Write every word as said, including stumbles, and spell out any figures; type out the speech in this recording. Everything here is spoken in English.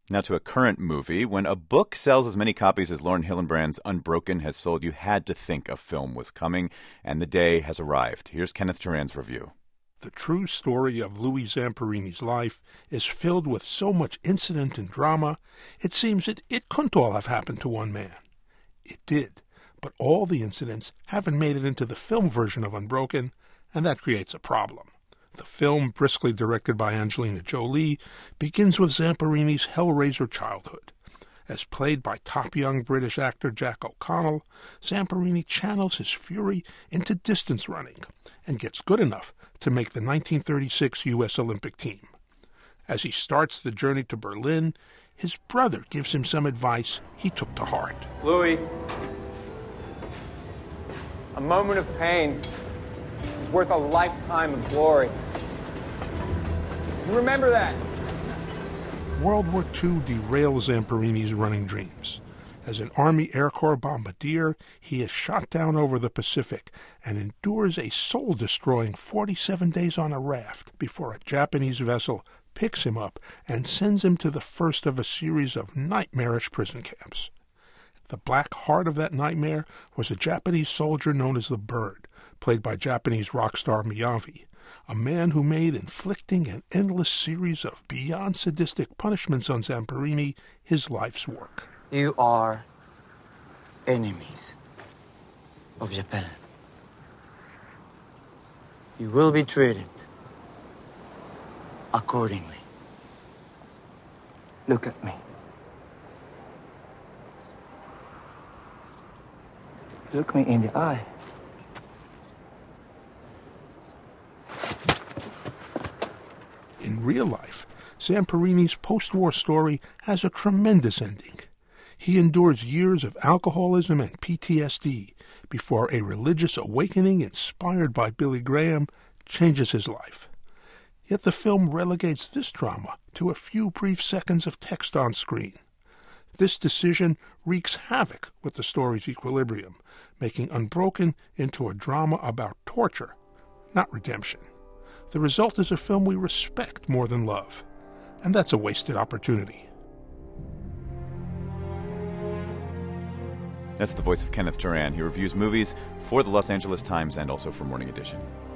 Now to a current movie. When a book sells as many copies as Lauren Hillenbrand's Unbroken has sold, you had to think a film was coming, and the day has arrived. Here's Kenneth Turan's review. The true story of Louis Zamperini's life is filled with so much incident and drama, it seems that it couldn't all have happened to one man. It did, but all the incidents haven't made it into the film version of Unbroken, and that creates a problem. The film, briskly directed by Angelina Jolie, begins with Zamperini's Hellraiser childhood. As played by top young British actor Jack O'Connell, Zamperini channels his fury into distance running and gets good enough to make the nineteen thirty-six U S Olympic team. As he starts the journey to Berlin, his brother gives him some advice he took to heart. Louis, a moment of pain is worth a lifetime of glory. Remember that. World War Two derails Zamperini's running dreams. As an Army Air Corps bombardier, he is shot down over the Pacific and endures a soul-destroying forty-seven days on a raft before a Japanese vessel picks him up and sends him to the first of a series of nightmarish prison camps. The black heart of that nightmare was a Japanese soldier known as the Bird, played by Japanese rock star Miyavi, a man who made inflicting an endless series of beyond sadistic punishments on Zamperini his life's work. You are enemies of Japan. You will be treated accordingly. Look at me. Look me in the eye. In real life, Zamperini's post-war story has a tremendous ending. He endures years of alcoholism and P T S D before a religious awakening inspired by Billy Graham changes his life. Yet the film relegates this drama to a few brief seconds of text on screen. This decision wreaks havoc with the story's equilibrium, making Unbroken into a drama about torture, not redemption. The result is a film we respect more than love, and that's a wasted opportunity. That's the voice of Kenneth Turan. He reviews movies for the Los Angeles Times and also for Morning Edition.